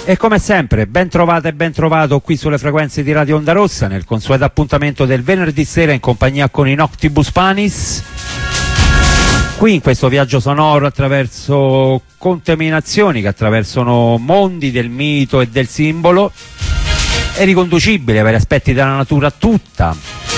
E come sempre, ben trovata e ben trovato qui sulle frequenze di Radio Onda Rossa, nel consueto appuntamento del venerdì sera in compagnia con i Noctibus Panis. Qui in questo viaggio sonoro attraverso contaminazioni che attraversano mondi del mito e del simbolo, è riconducibile ai vari aspetti della natura tutta.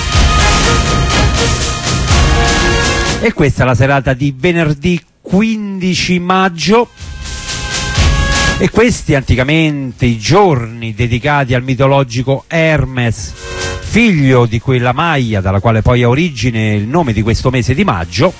E questa è la serata di venerdì 15 maggio. E questi anticamente i giorni dedicati al mitologico Hermes, figlio di quella Maia dalla quale poi ha origine il nome di questo mese di maggio.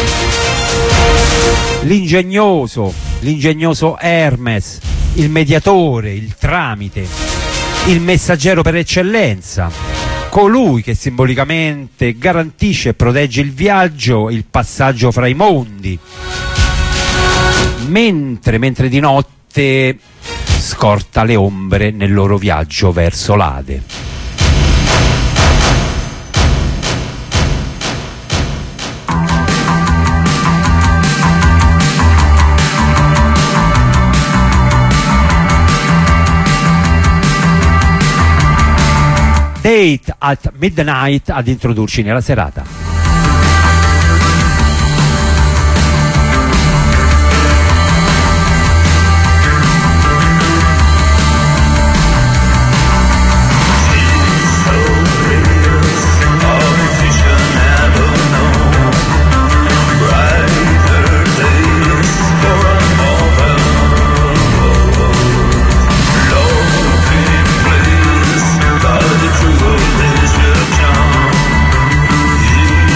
L'ingegnoso Hermes, il mediatore, il tramite, il messaggero per eccellenza, colui che simbolicamente garantisce e protegge il viaggio, il passaggio fra i mondi, mentre di notte scorta le ombre nel loro viaggio verso l'Ade. Date at Midnight ad introdurci nella serata. Thank you.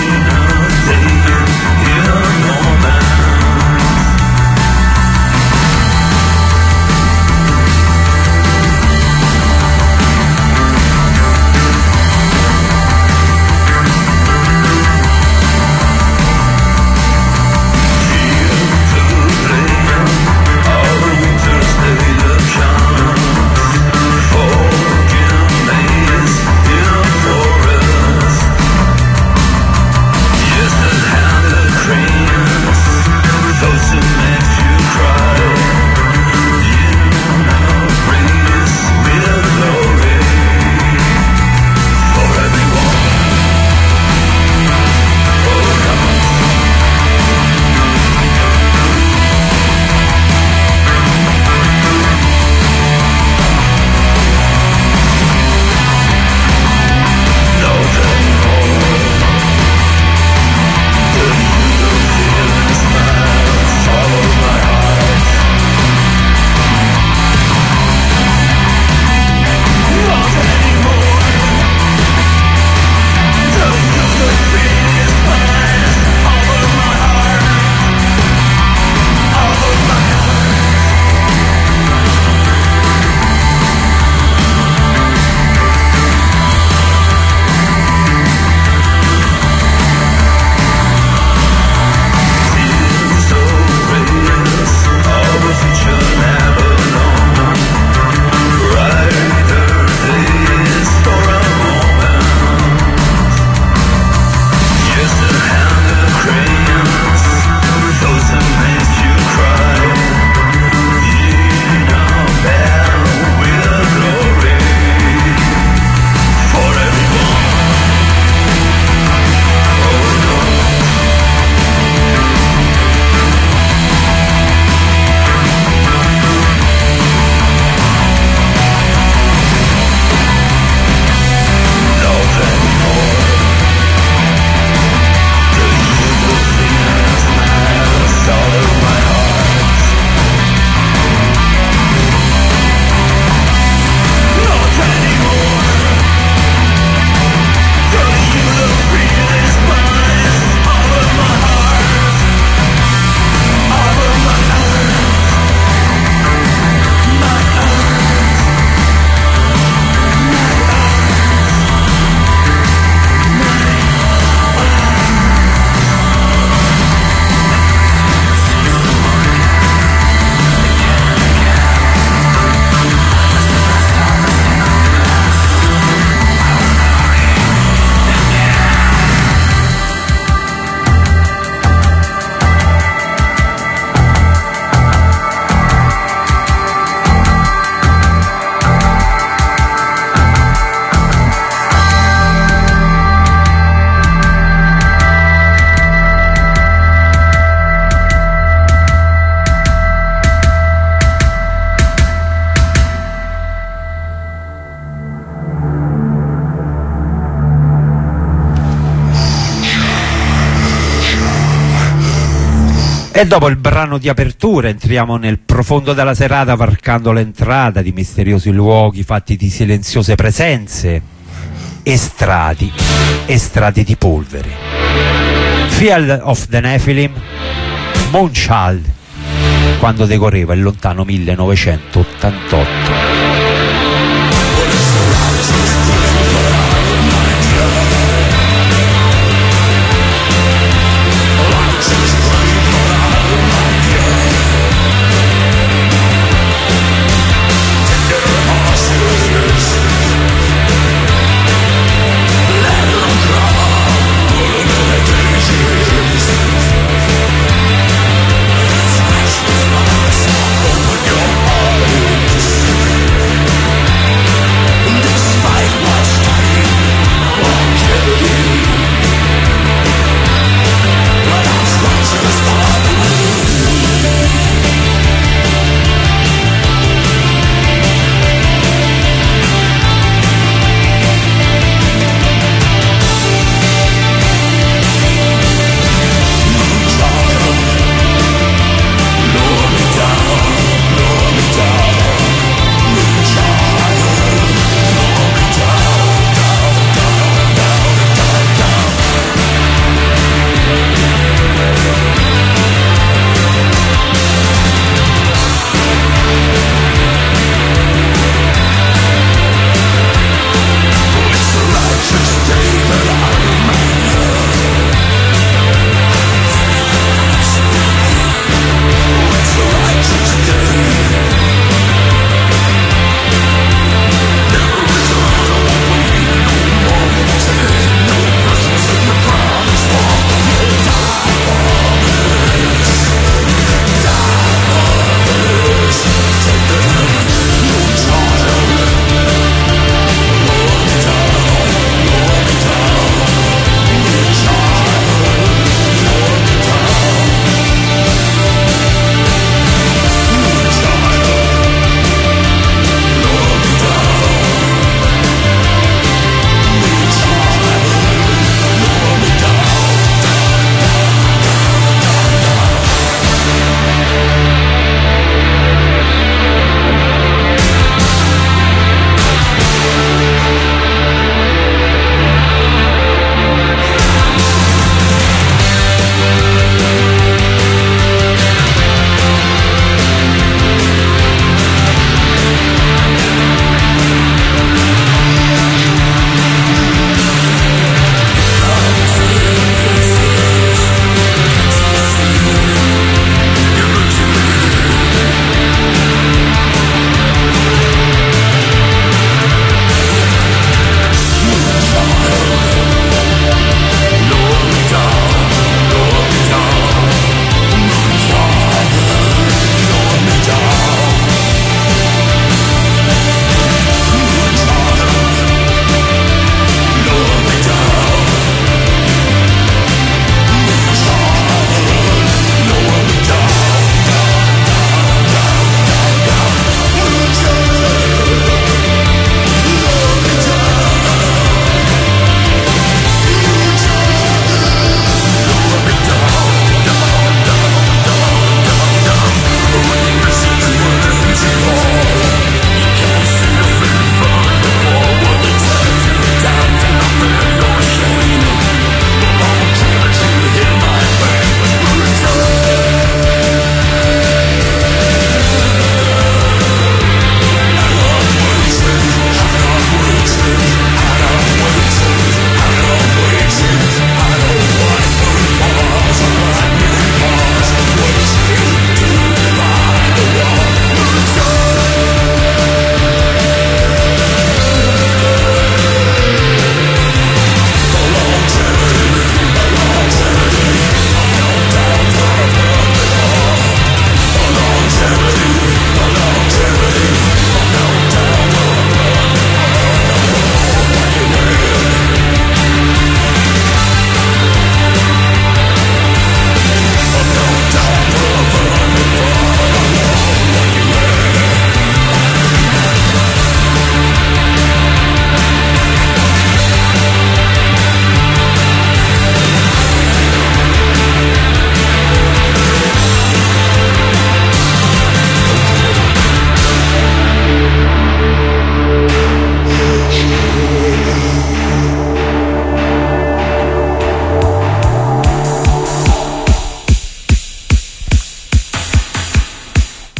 E dopo il brano di apertura entriamo nel profondo della serata, varcando l'entrata di misteriosi luoghi fatti di silenziose presenze e strati di polvere. Field of the Nephilim, Moonchild, quando decorreva il lontano 1988.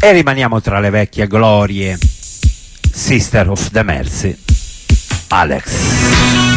E rimaniamo tra le vecchie glorie. Sister of the Mercy, Alex.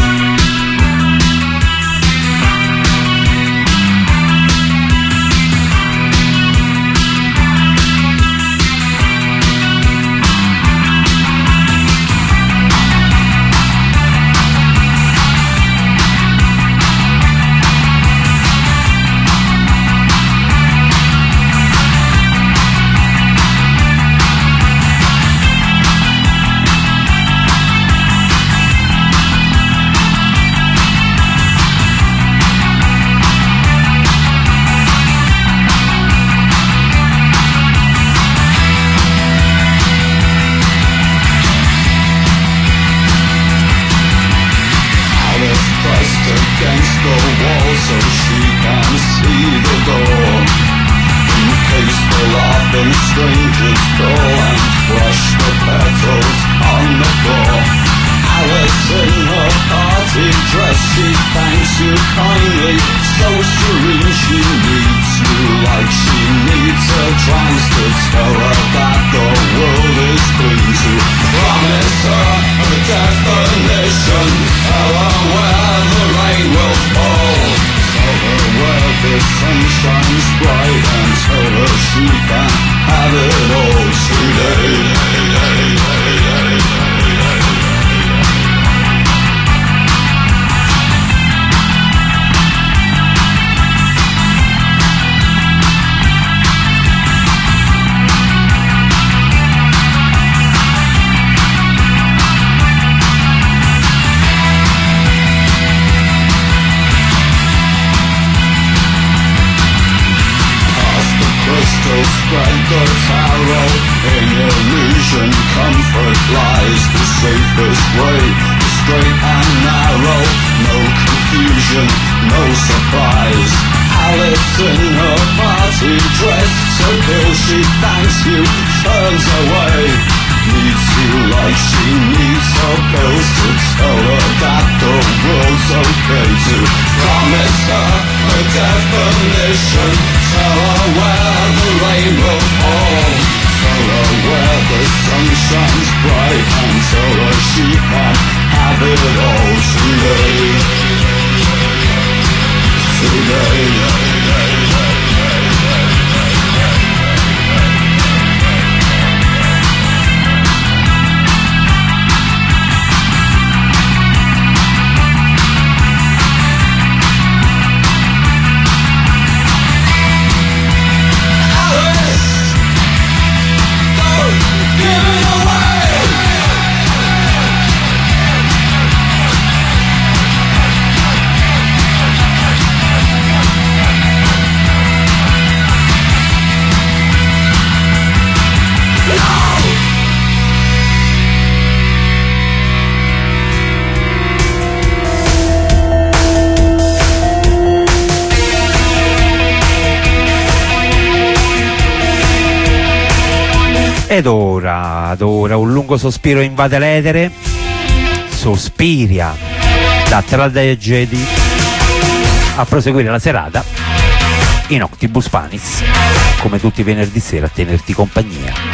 Strangers go and crush the petals on the floor. Alice in her party dress, she thanks you kindly, so serene she needs you like she needs her trance to tell her that the world is clean to promise her a definition, tell her where the rain will fall, tell her where the sun shines bright, and tell her she can have it all today. Spread the tarot, in illusion comfort lies the safest way, the straight and narrow, no confusion, no surprise. Alice in her party dress, so ill she thanks you, turns away, needs you like she needs her pills to tell her that the world's okay, to promise her a definition, tell her where the rain will fall, tell her where the sun shines bright, and tell her she can have it all today. Today. Ed ora un lungo sospiro invade l'etere, Sospiria da Tragedy, a proseguire la serata in Octibus Panis, come tutti i venerdì sera a tenerti compagnia.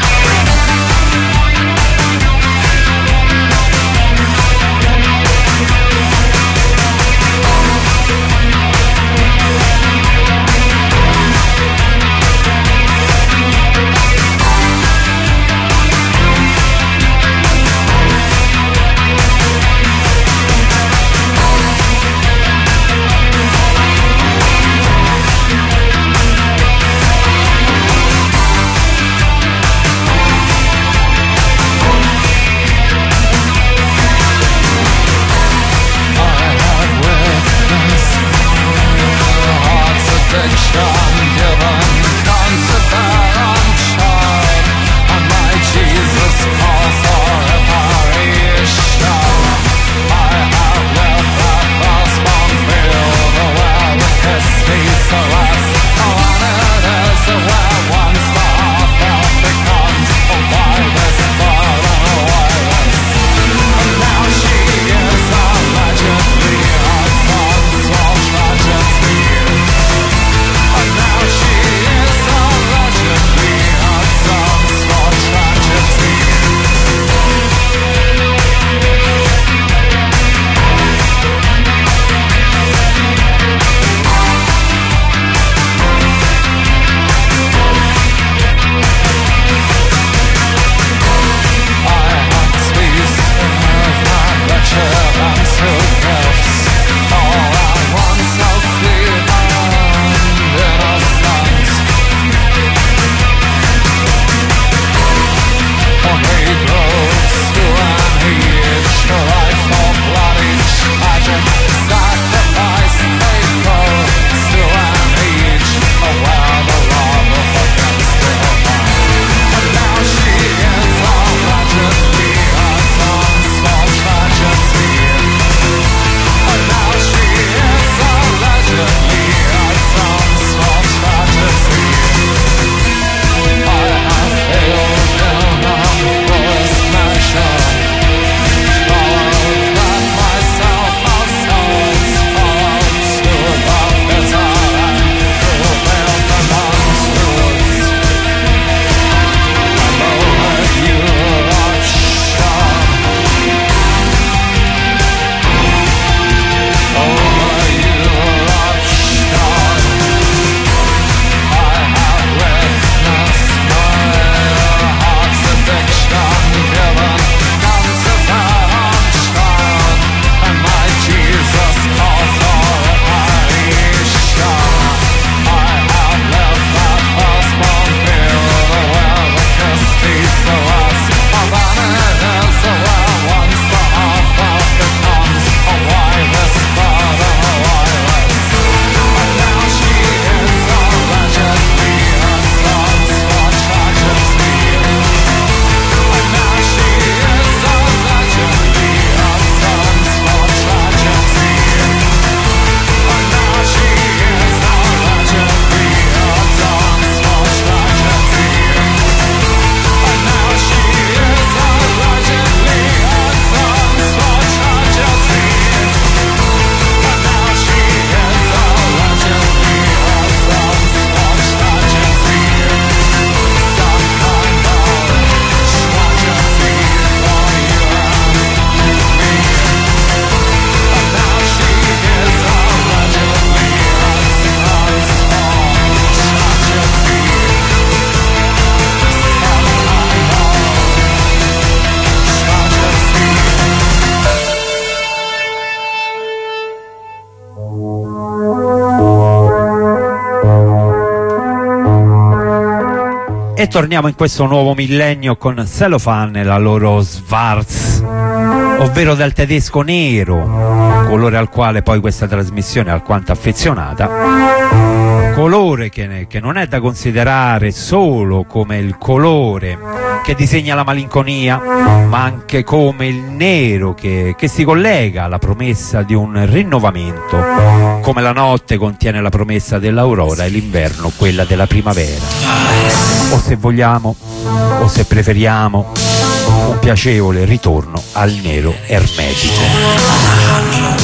E torniamo in questo nuovo millennio con Cellophane e la loro Schwarz, ovvero del tedesco nero, colore al quale poi questa trasmissione è alquanto affezionata, colore che non è da considerare solo come il colore che disegna la malinconia, ma anche come il nero che si collega alla promessa di un rinnovamento, come la notte contiene la promessa dell'aurora e l'inverno quella della primavera, o se vogliamo, o se preferiamo, un piacevole ritorno al nero ermetico.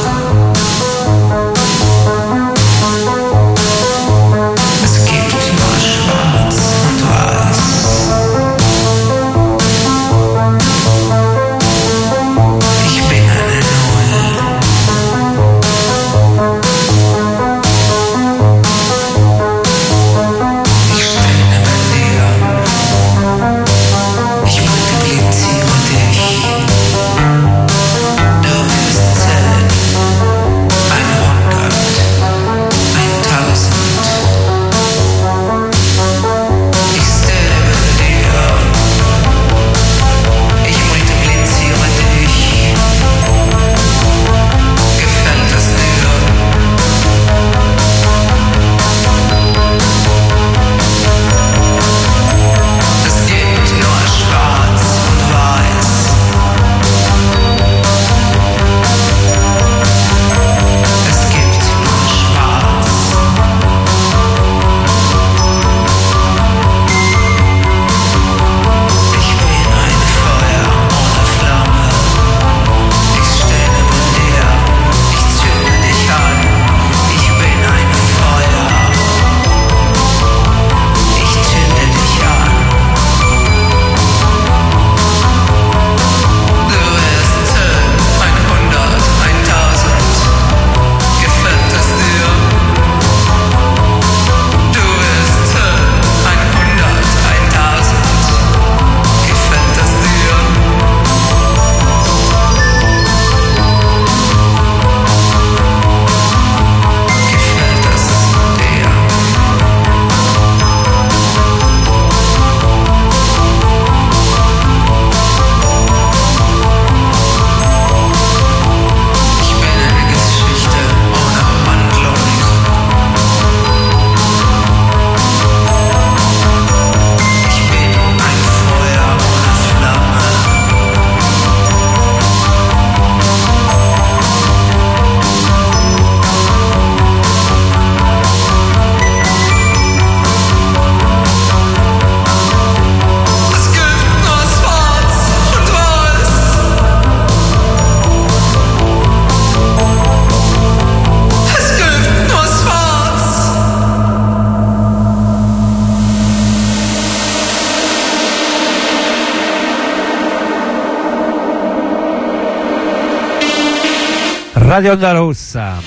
Radio Onda Rossa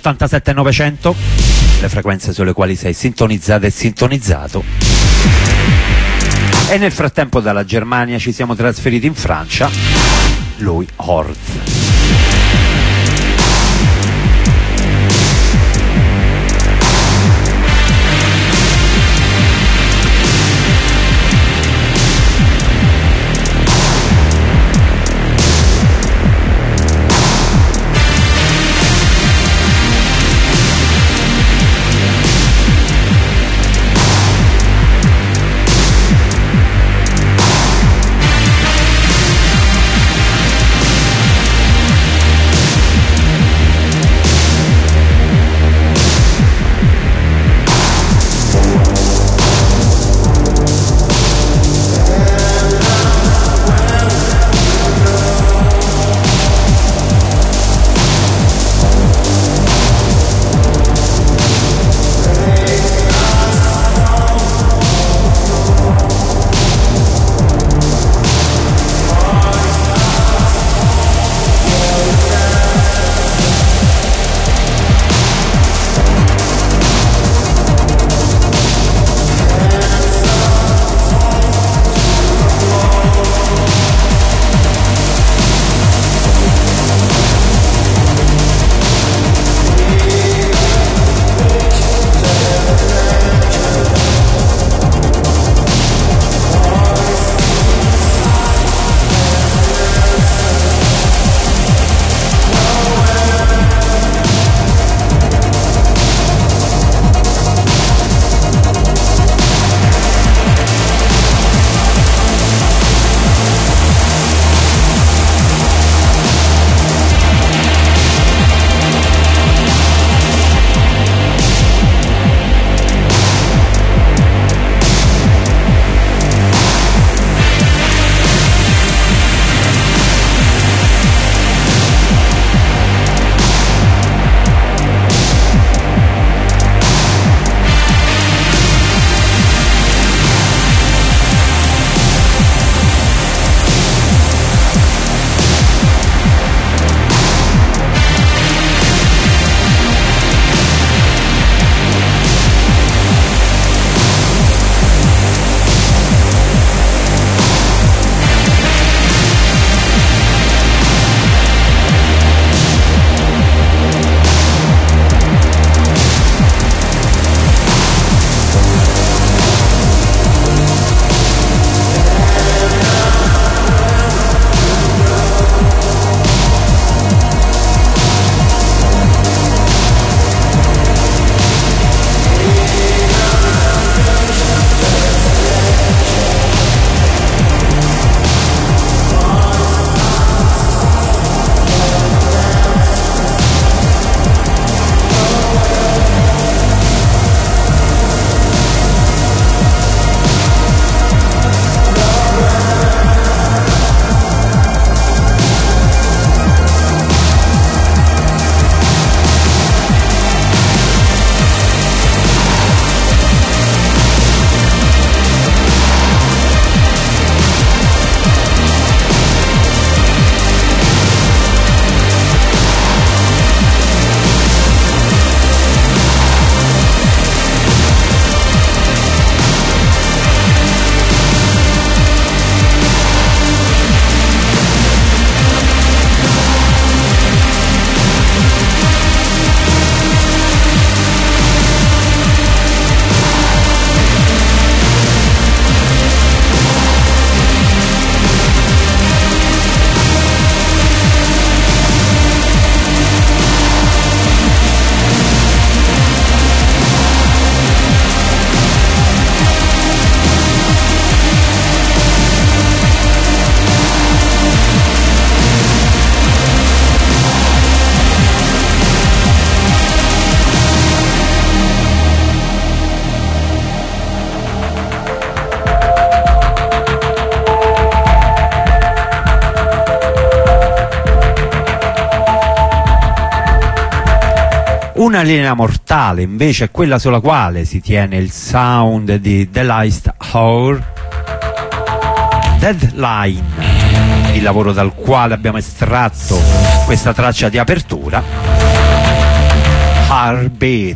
87900, le frequenze sulle quali sei sintonizzato e sintonizzato. E nel frattempo dalla Germania ci siamo trasferiti in Francia, lui Horth. Una linea mortale invece è quella sulla quale si tiene il sound di The Last Hour, Deadline, il lavoro dal quale abbiamo estratto questa traccia di apertura, Heartbeat.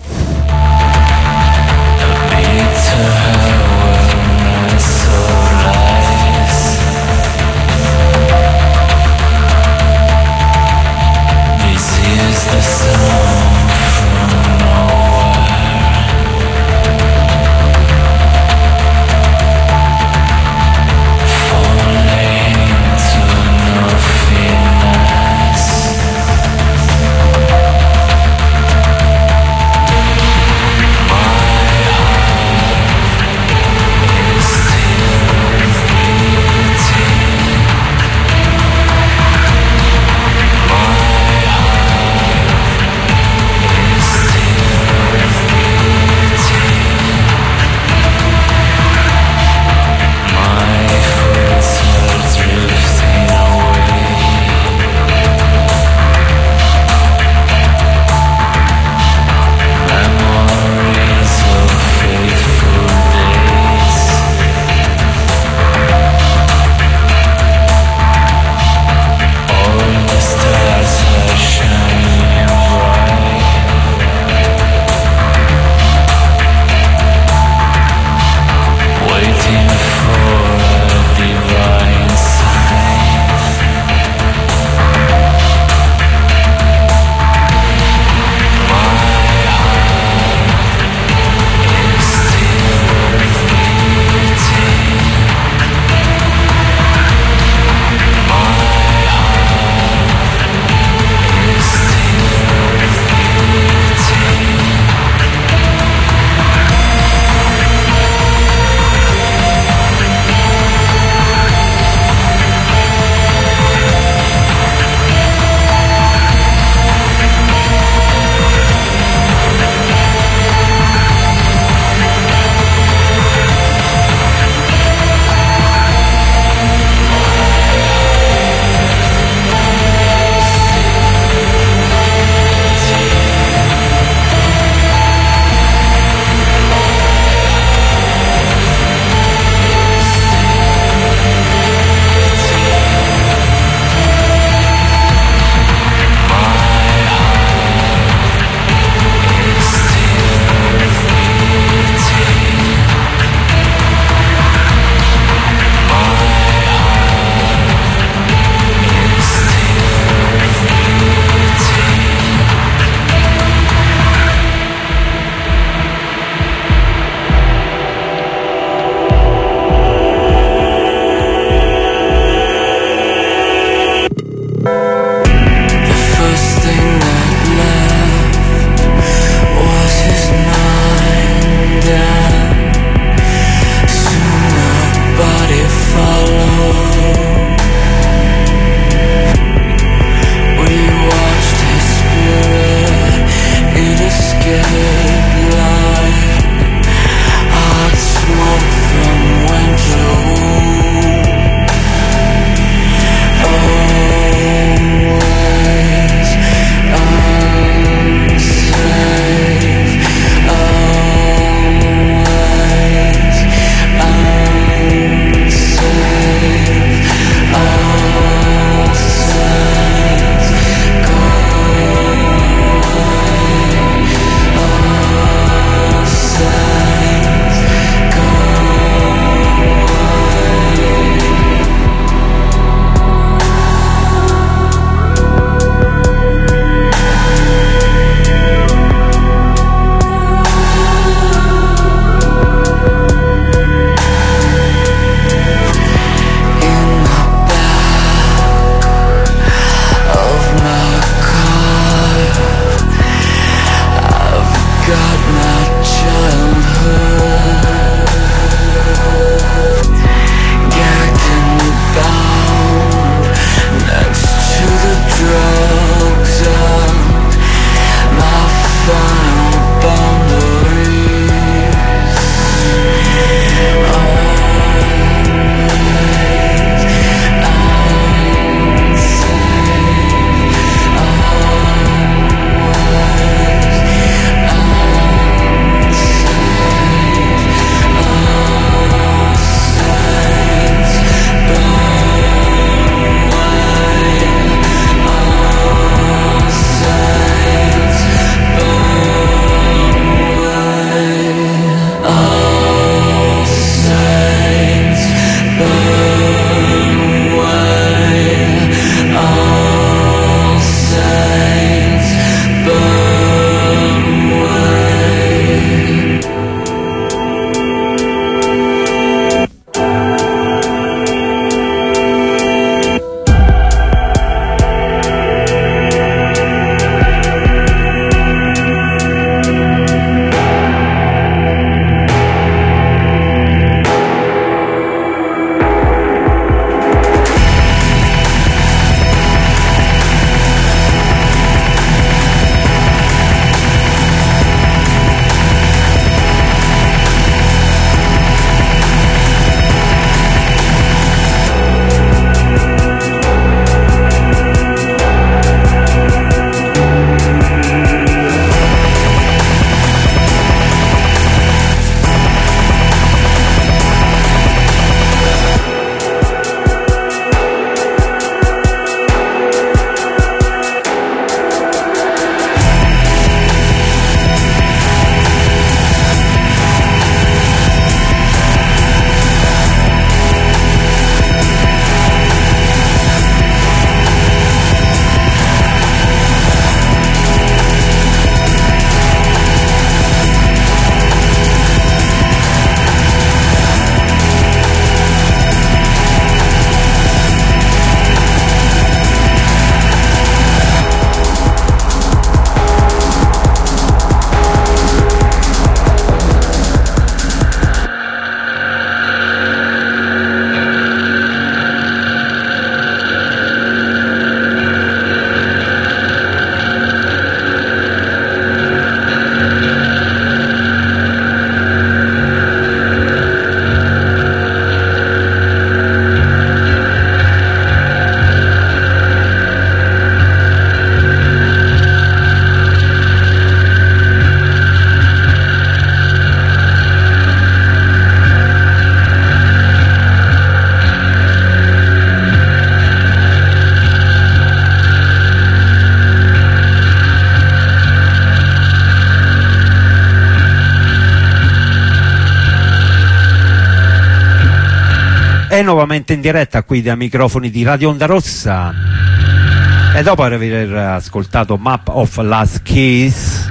E nuovamente in diretta qui dai microfoni di Radio Onda Rossa, e dopo aver ascoltato Map of Last Keys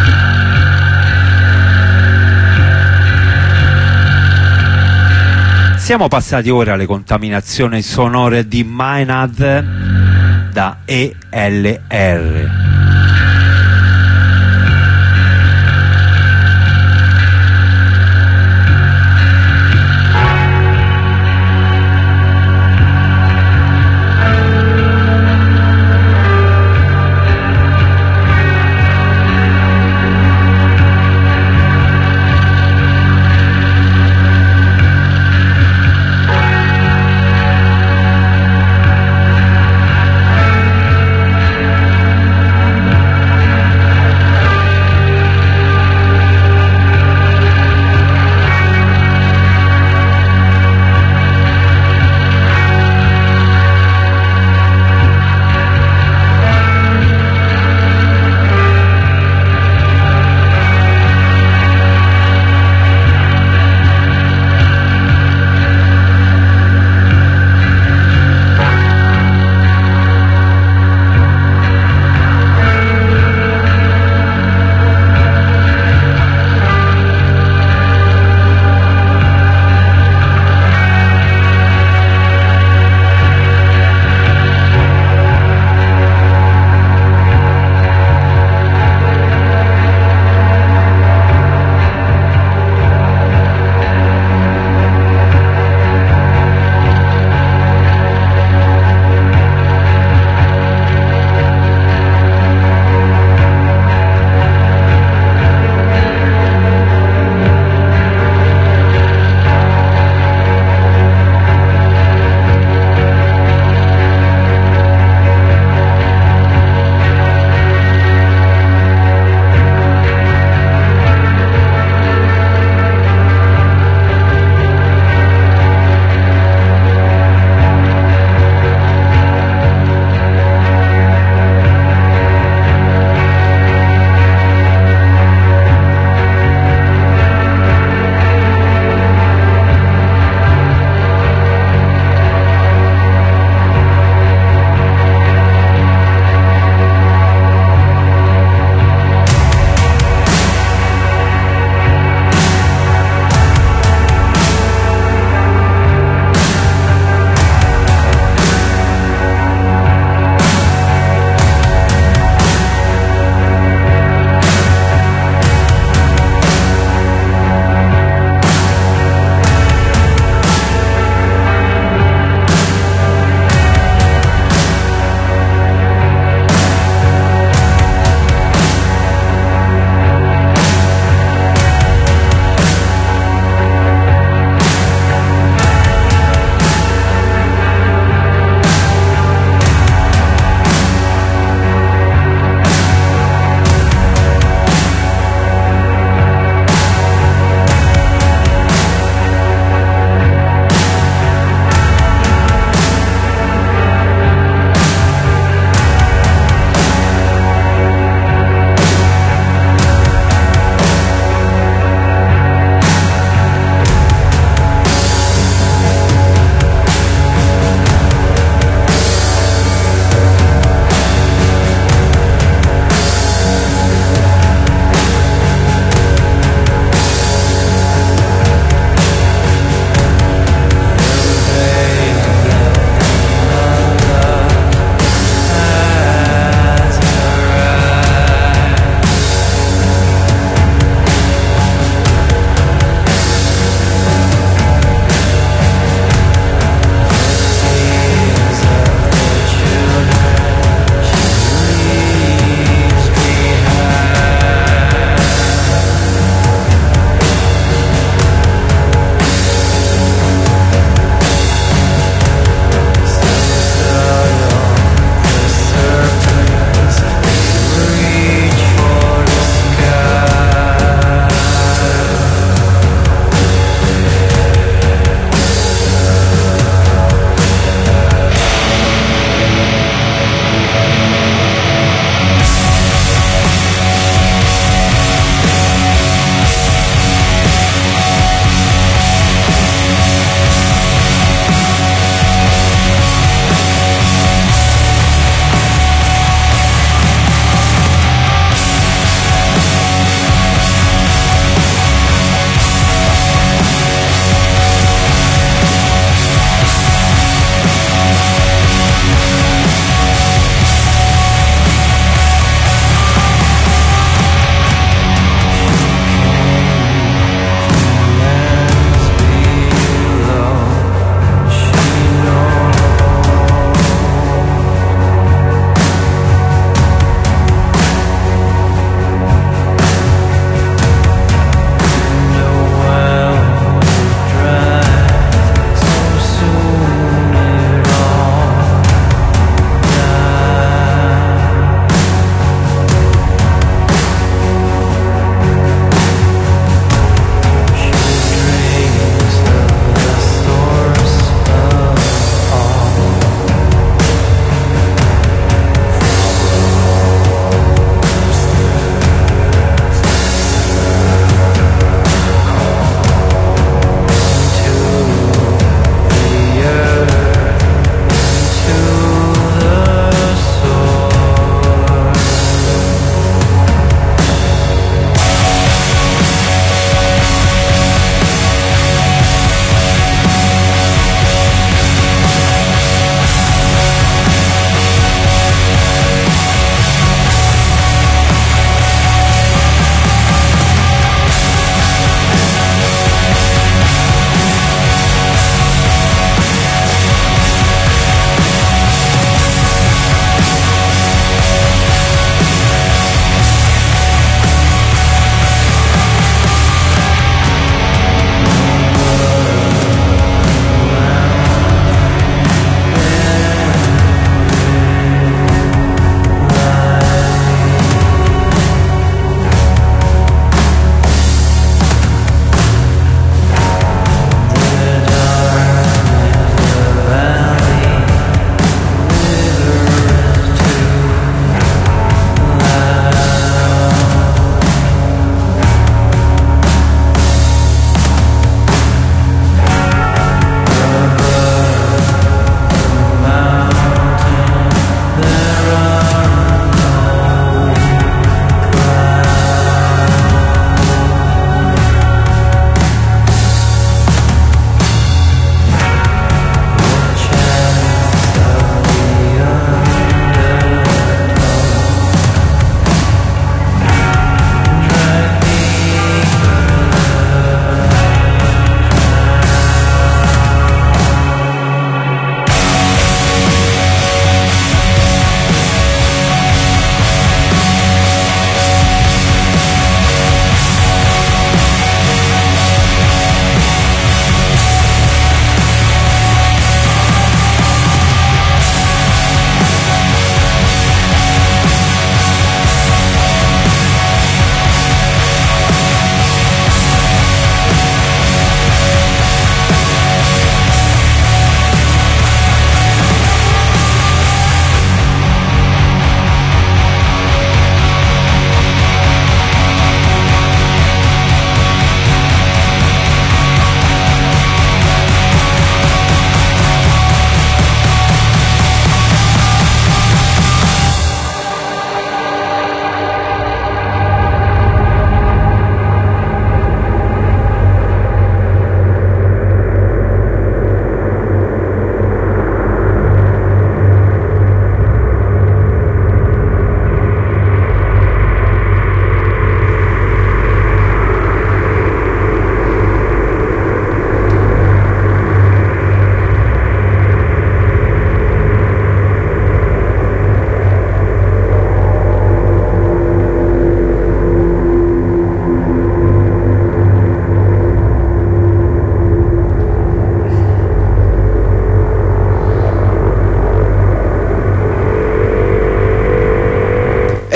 siamo passati ora alle contaminazioni sonore di Maynard da ELR.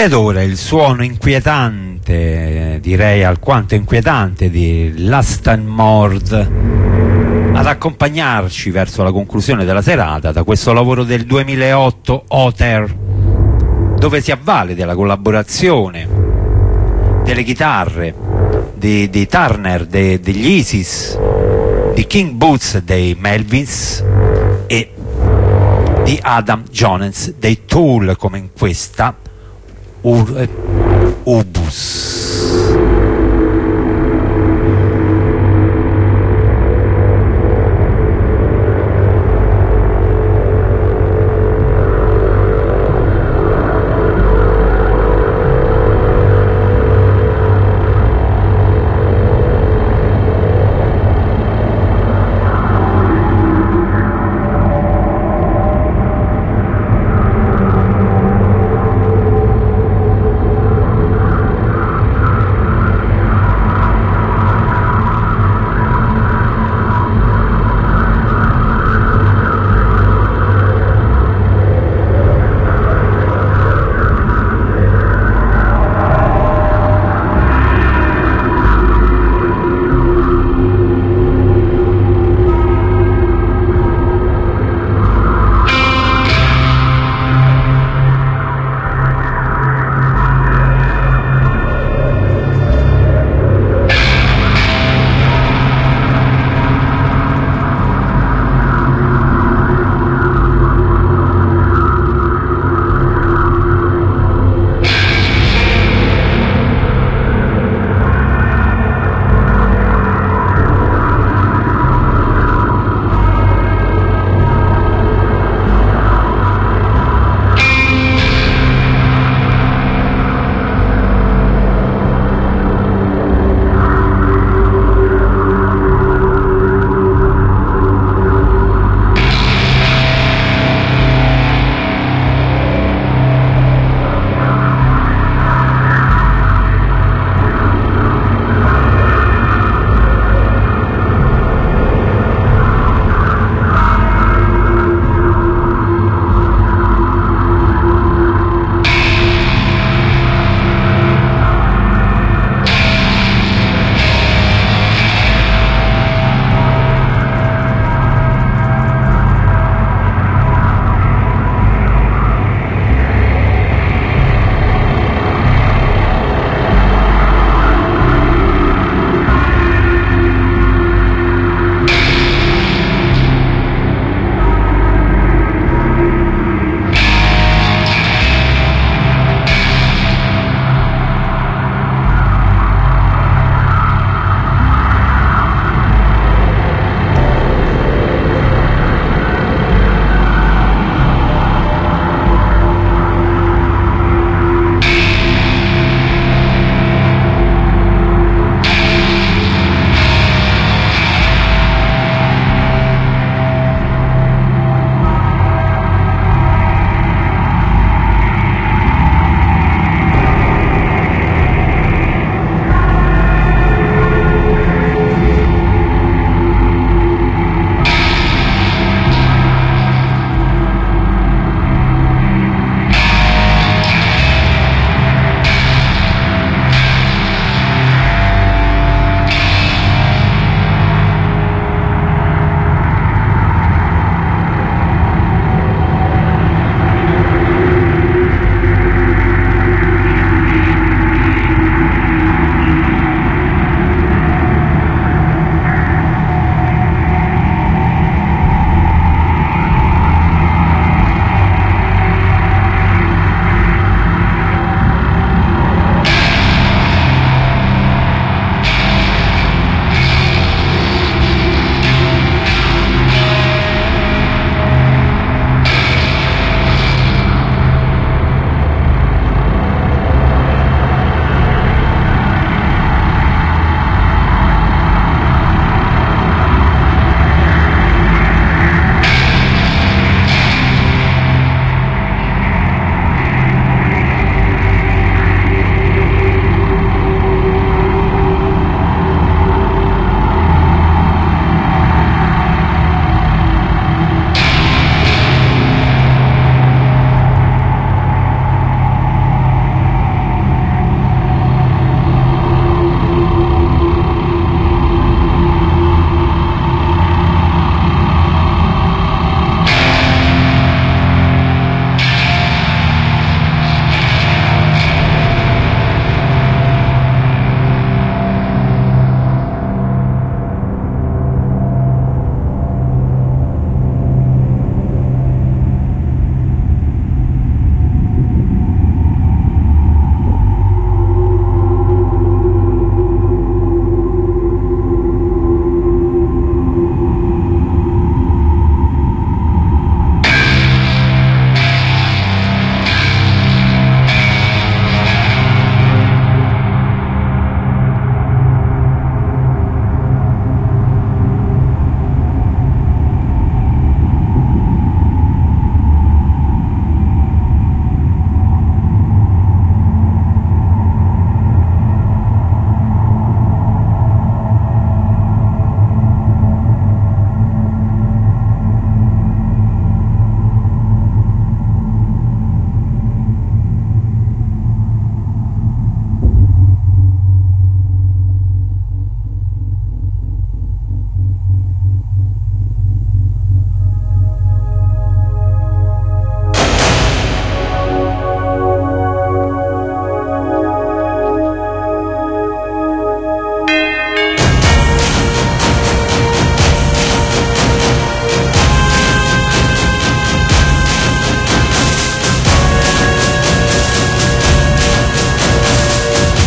Ed ora il suono inquietante, direi alquanto inquietante, di Last and Mord ad accompagnarci verso la conclusione della serata da questo lavoro del 2008, Other, dove si avvale della collaborazione delle chitarre di Turner, degli Isis, di King Boots, dei Melvins e di Adam Jones dei Tool, come in questa Ubus.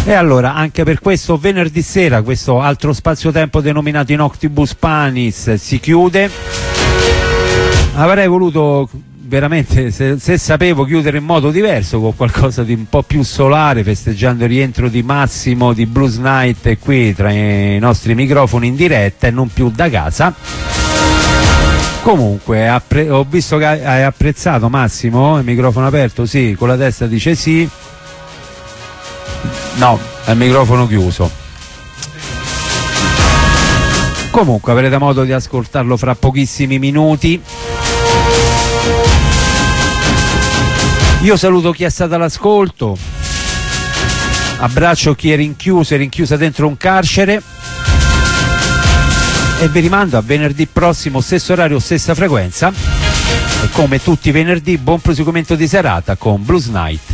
E allora, anche per questo venerdì sera, questo altro spazio-tempo denominato Inoctibus Panis si chiude. Avrei voluto veramente, se sapevo, chiudere in modo diverso, con qualcosa di un po' più solare, festeggiando il rientro di Massimo di Blues Night qui tra i nostri microfoni in diretta e non più da casa. Comunque ho visto che hai apprezzato, Massimo, il microfono aperto, sì, con la testa dice sì. No, è il microfono chiuso. Comunque avrete modo di ascoltarlo fra pochissimi minuti. Io saluto chi è stato all'ascolto, abbraccio chi è rinchiusa dentro un carcere e vi rimando a venerdì prossimo, stesso orario, stessa frequenza, e come tutti i venerdì buon proseguimento di serata con Blues Night.